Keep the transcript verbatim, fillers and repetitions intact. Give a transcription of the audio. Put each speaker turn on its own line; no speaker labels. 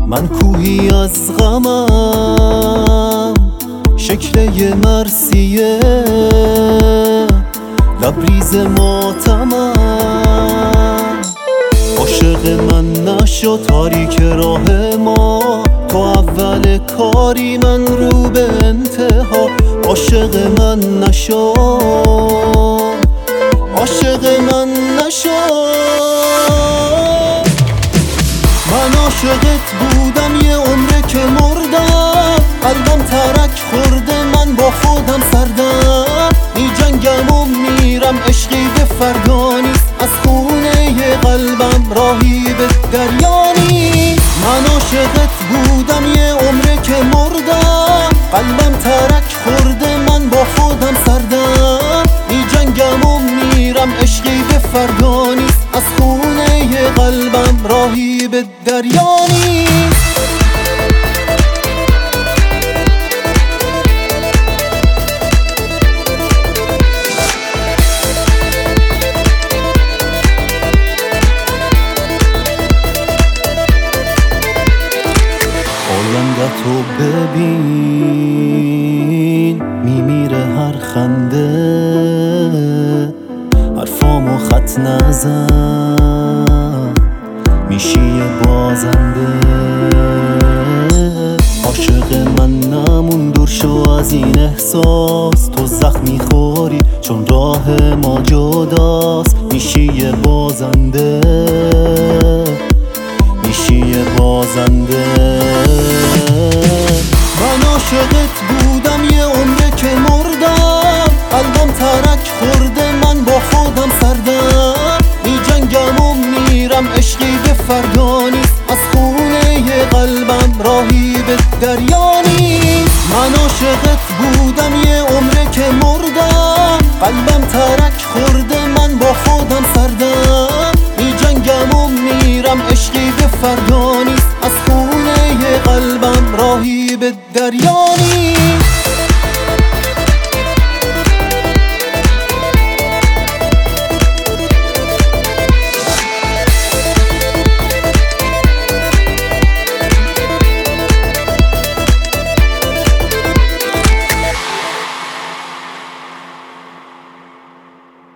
من کوهی از غمم، شکل یه مرثیه، لبریز ماتمم. عاشق من نشو تاریک راه ما، تو اول کاری من رو به انتها. عاشق من نشو، عاشق من نشو. من عاشقت بودم یه عمره که مردم، قلبم ترک خورده من با خودم سردم. می جنگم و میرم عشقی به فردا نیست، از خونه ی قلبم راهی به دریا نیست. من عاشقت بودم یه عمره که مردم، قلبم ترک خورده من با خودم سردم. می جنگم و میرم عشقی به فردا نیست، از خونه ی قلبم راهی به دریا نیست. آینده تو ببین، میمیره هر خنده، حرفامو خط نزن، میشی یه بازنده. عاشق من نمون، دور شو از این احساس، تو زخمی خوری چون راه ما جداست. میشی یه بازنده، میشی یه بازنده. من عاشقت بودم یه عمره که مردم، قلبم ترک خورده من با خودم سردم. می جنگم و میرم عشقی به فردا نیست، از خونه ی قلبم راهی به دریا نیست. من عاشقت بودم یه عمره که مردم، قلبم ترک خورده من با خودم سردم. می جنگم و میرم عشقی به فردا نیست، از خونه ی قلبم راهی به دریا نیست.